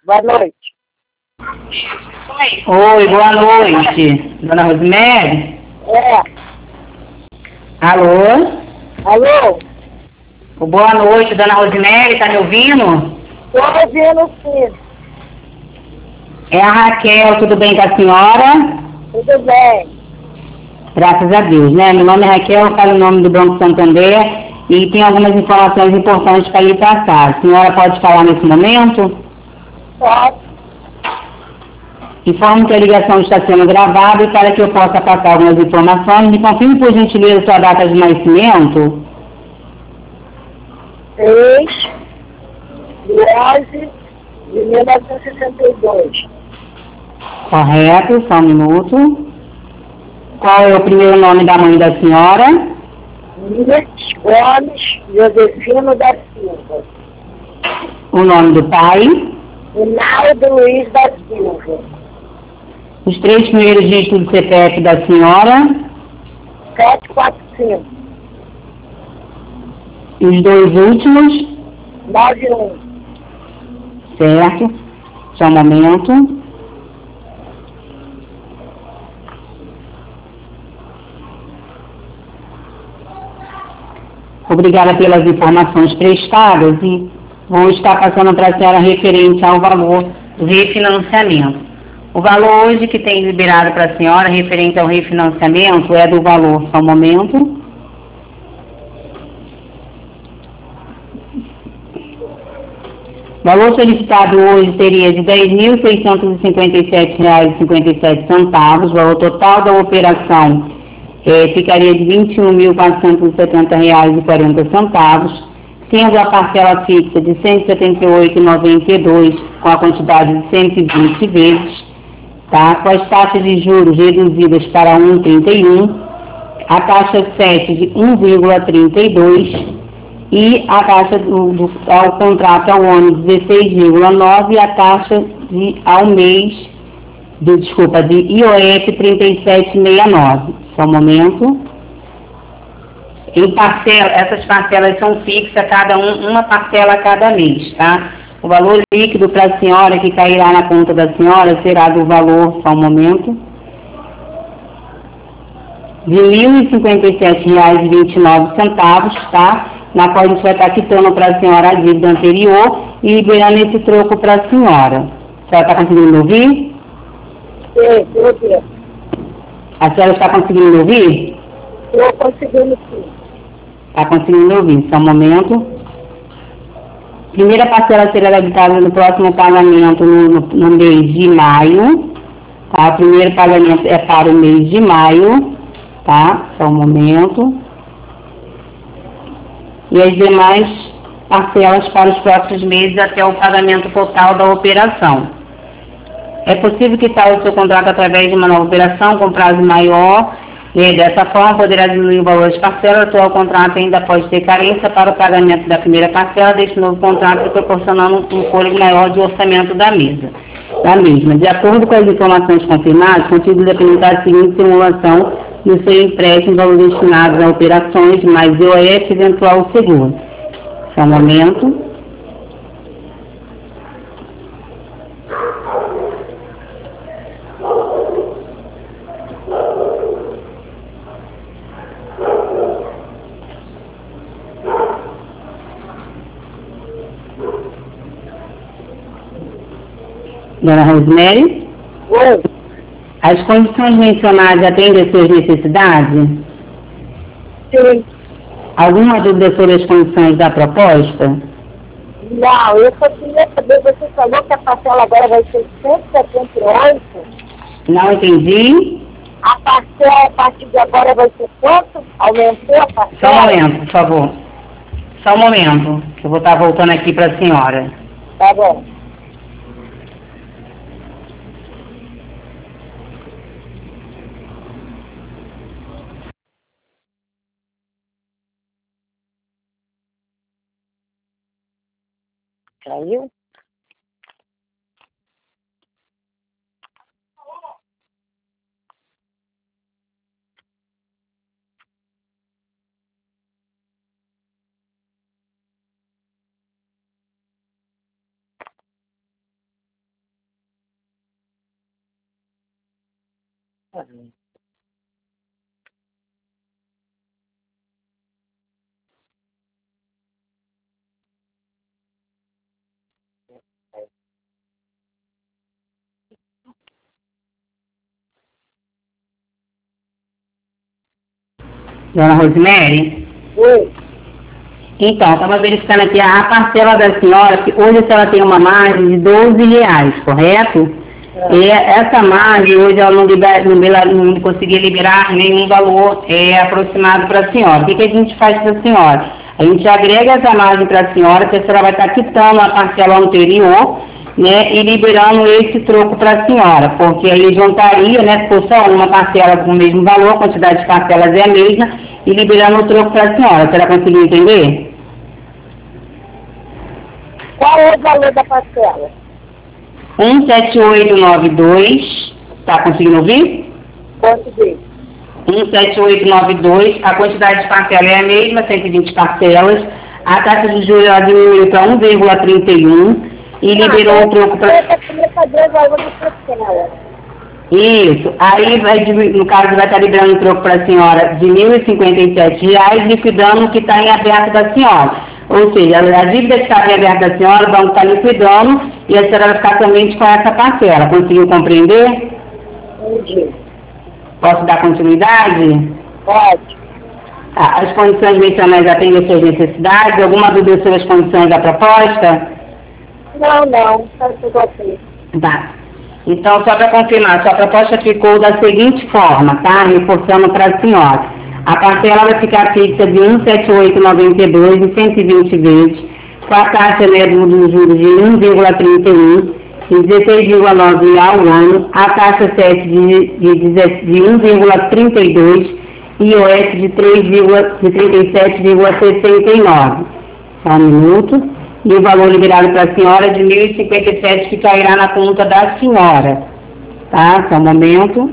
Boa noite. Oi, boa noite. Dona Rosemary? É. Alô? Alô? Boa noite, Dona Rosemary, tá me ouvindo? Estou ouvindo sim. É a Raquel, tudo bem com a senhora? Tudo bem. Graças a Deus, né? Meu nome é Raquel, eu falo o nome do Banco Santander e tem algumas informações importantes para lhe passar. A senhora pode falar nesse momento? Pode. Informo que a ligação está sendo gravada e para que eu possa passar algumas informações, me confirme por gentileza sua data de nascimento. 3/11/1962. Correto, só um minuto. Qual é o primeiro nome da mãe da senhora? Mirtes Gomes Josefino da Silva. O nome do pai? Rinaldo Luiz da Silva. Os 3 primeiros dígitos do CPF da senhora? 745. E os 2 últimos? 91. Certo. Só um momento. Obrigada pelas informações prestadas e vou estar passando para a senhora referente ao valor do refinanciamento. O valor hoje que tem liberado para a senhora referente ao refinanciamento é do valor, só um momento. O valor solicitado hoje seria de R$ 10.657,57. O valor total da operação ficaria de R$ 21.470,40, tendo a parcela fixa de R$ 178,92 com a quantidade de 120 vezes, tá? Com as taxas de juros reduzidas para 1,31, a taxa 7 de 1,32 e a taxa ao contrato ao ano 16,9 e a taxa ao mês de IOF 37,69. Só um momento. Essas parcelas são fixas, uma parcela a cada mês, tá? O valor líquido para a senhora que cairá na conta da senhora será do valor, só um momento, de R$ 1.057,29, tá? Na qual a gente vai estar quitando para a senhora a dívida anterior e liberando esse troco para a senhora. A senhora está conseguindo me ouvir? Sim, tudo. A senhora está conseguindo me ouvir? Estou conseguindo sim. Está conseguindo me ouvir, só um momento. Primeira parcela será debitada no próximo pagamento no mês de maio. Tá? O primeiro pagamento é para o mês de maio, tá? Só um momento. E as demais parcelas para os próximos meses até o pagamento total da operação. É possível quitar o seu contrato através de uma nova operação com prazo maior. Dessa forma, poderá diminuir o valor das parcelas. O atual contrato ainda pode ter carência para o pagamento da primeira parcela deste novo contrato, proporcionando um fôlego maior de orçamento da mesma. De acordo com as informações confirmadas, consigo implementar a seguinte simulação no seu empréstimo, valor destinado a operações mais IOF eventual seguro. Só um momento. Dona Rosemary? Oi. As condições mencionadas atendem às suas necessidades? Sim. Alguma dúvida sobre as condições da proposta? Não, eu só queria saber, você falou que a parcela agora vai ser 178. Não entendi. A parcela a partir de agora vai ser quanto? Aumentou a parcela? Só um momento, por favor. Só um momento, que eu vou estar voltando aqui para a senhora. Tá bom. Caiu? Dona Rosemary? Oi. Então, estava verificando aqui a parcela da senhora, que hoje ela tem uma margem de R$ 12, correto? E essa margem, hoje ela não conseguia liberar nenhum valor aproximado para a senhora. O que a gente faz para a senhora? A gente agrega essa margem para a senhora, que a senhora vai estar quitando a parcela anterior, né, e liberando esse troco para a senhora, porque aí juntaria, né, se for só uma parcela com o mesmo valor, a quantidade de parcelas é a mesma, e liberando o troco para a senhora. A senhora conseguiu entender? Qual é o valor da parcela? 17892, tá conseguindo ouvir? Consegui. 17892, a quantidade de parcela é a mesma, 120 parcelas, a taxa de juros ela diminuiu para 1,31 e liberou o troco para... Isso, aí no caso vai estar liberando o troco para a senhora de R$ 1.057, liquidando o que está em aberto da senhora. Ou seja, a dívida que está em aberto da senhora, o banco está liquidando e a senhora vai ficar somente com essa parcela. Conseguiu compreender? Entendi. Posso dar continuidade? Pode. As condições mencionadas atendem às suas necessidades? Alguma dúvida sobre as condições da proposta? Não. Tá tudo ok. Tá. Então, só para confirmar, sua proposta ficou da seguinte forma, tá? Reforçando para a senhora. A parcela vai ficar fixa de 17892 e 120 vezes, com a taxa, né, dos juros de 1,31 e 16,9 ao ano, a taxa 7 de 1,32 e o IOF de 37,69. Só um minuto. E o valor liberado para a senhora é de 1.057, que cairá na conta da senhora. Tá? Só um momento.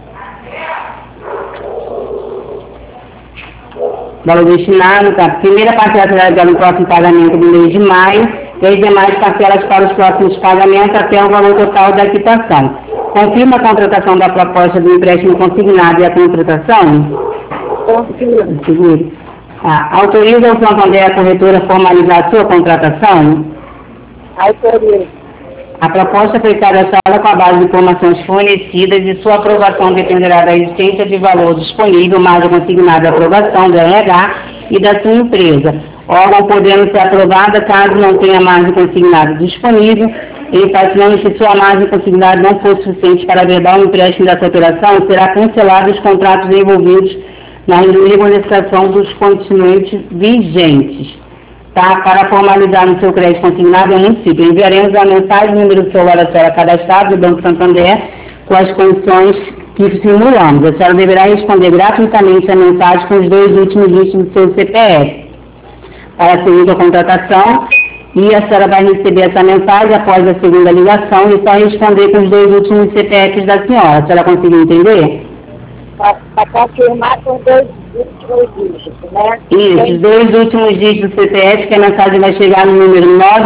Valor destinado, tá? Primeira parcela será no próximo pagamento do mês de maio, e as demais parcelas para os próximos pagamentos até o valor total da quitação. Confirma a contratação da proposta do empréstimo consignado e a contratação? Confirmo. Autoriza o Santander a corretora a formalizar a sua contratação? Autoriza. A proposta foi cadastrada com a base de informações fornecidas e sua aprovação dependerá da existência de valor disponível, mais a consignada aprovação do RH e da sua empresa. Órgão podendo ser aprovada caso não tenha margem consignada disponível, enfatizando que sua margem consignada não for suficiente para vedar o empréstimo dessa operação, será cancelado os contratos envolvidos na regularização dos continentes vigentes. Tá? Para formalizar no seu crédito consignado é muito simples. Enviaremos a mensagem número do celular da senhora cadastrado do Banco Santander com as condições que simulamos. A senhora deverá responder gratuitamente a mensagem com os 2 últimos dígitos do seu CPF. Para seguir a contratação, e a senhora vai receber essa mensagem após a segunda ligação e só responder com os 2 últimos CPFs da senhora. A senhora conseguiu entender? Para confirmar com 2 últimos dígitos, né? Isso, os 2 últimos dígitos do CPF, que a mensagem vai chegar no número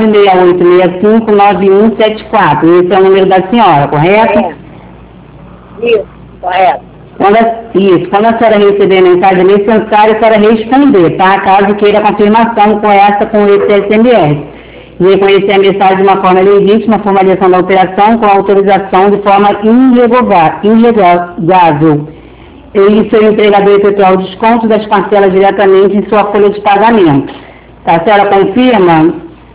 968659174. Esse é o número da senhora, correto? Isso, correto. Quando a senhora receber a mensagem, é necessário a senhora responder, tá? Caso queira confirmação com esse SMS. E reconhecer a mensagem de uma forma legítima, formalização da operação com autorização de forma irrevogável. E seu entregador efetuar o desconto das parcelas diretamente em sua folha de pagamento. Tá, a senhora confirma?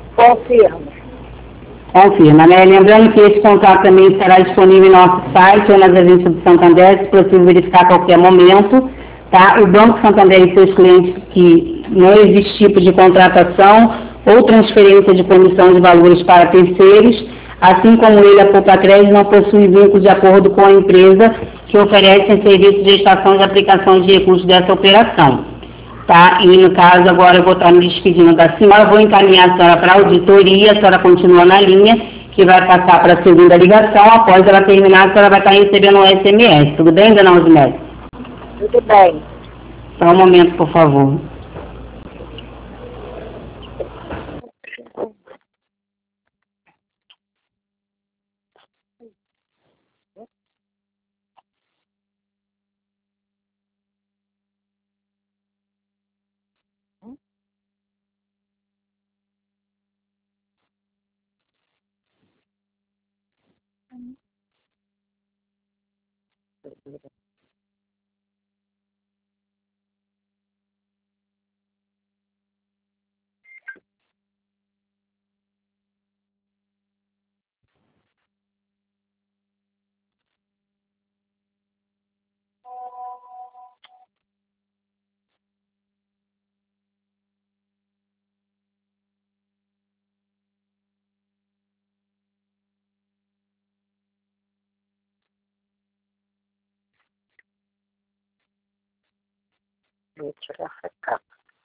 Confirma, né? Lembrando que esse contrato também estará disponível em nosso site ou nas agências do Santander, se possível verificar a qualquer momento. Tá? O Banco Santander e seus clientes que não existe tipo de contratação ou transferência de comissão de valores para terceiros, assim como ele, a Poupa Crédito, não possui vínculo de acordo com a empresa que oferece serviço de gestação e aplicação de recursos dessa operação. Tá? E no caso, agora eu vou estar me despedindo da senhora, vou encaminhar a senhora para a auditoria, a senhora continua na linha, que vai passar para a segunda ligação, após ela terminar, a senhora vai estar recebendo um SMS. Tudo bem, dona Rosemary? Tudo bem. Só um momento, por favor. Vou tirar essa capa.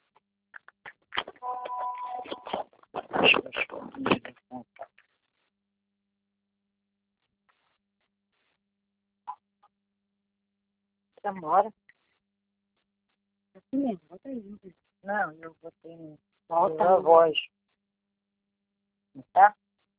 Demora. Assim mesmo, bota aí. Não, eu botei no... Volta a voz. Tá?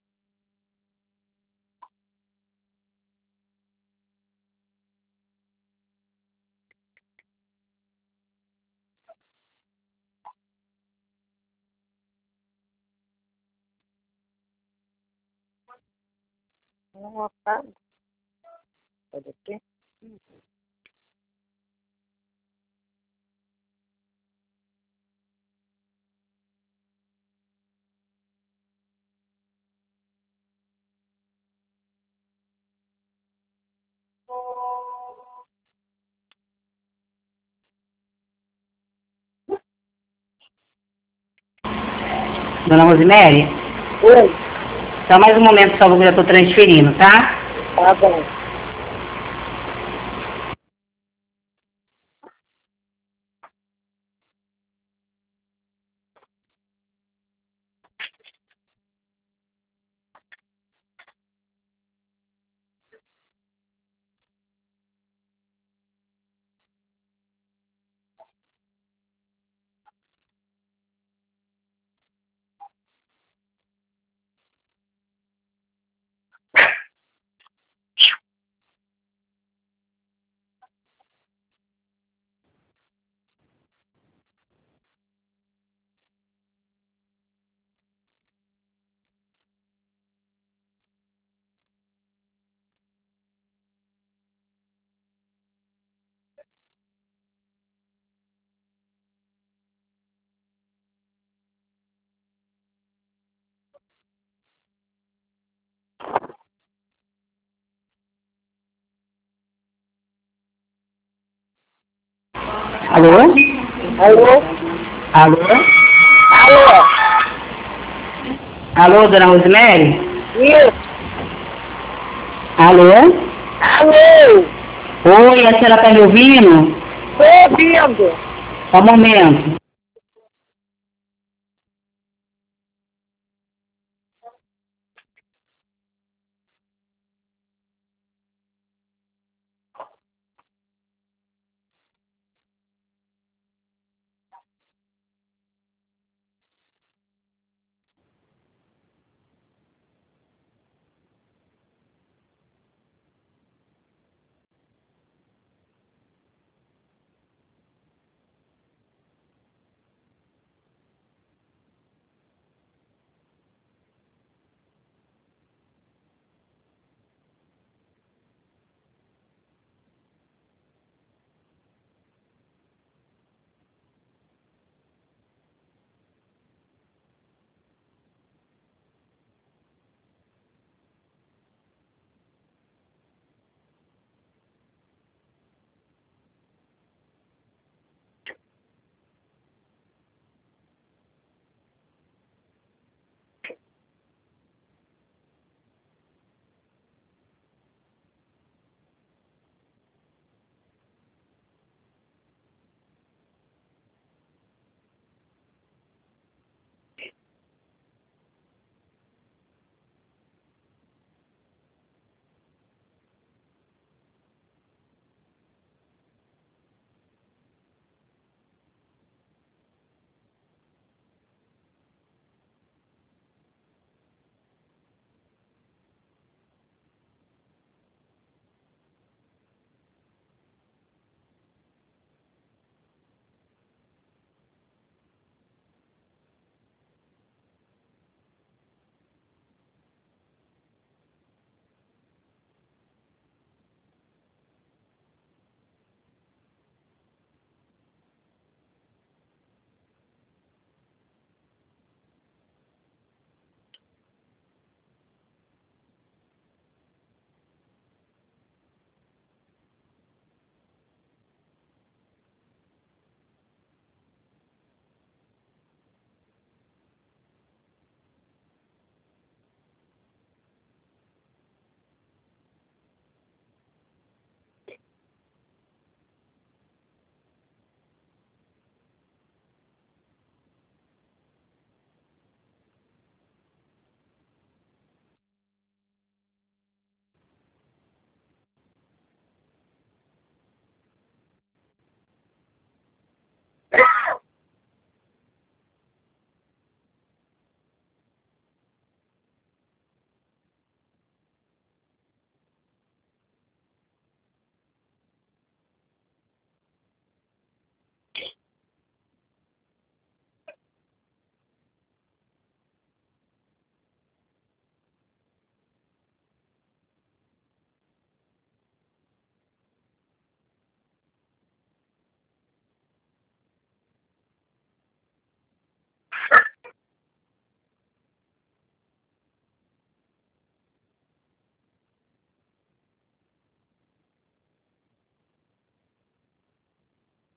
Não vou ficar. Pode aqui. Dona Rosemary, Oi. só mais um momento, por favor, que eu já estou transferindo, tá? Tá bom. Alô? Alô? Alô? Alô? Alô, Dona Rosemary? Isso. Alô? Alô? Oi, a senhora está me ouvindo? Tô ouvindo. Só um momento.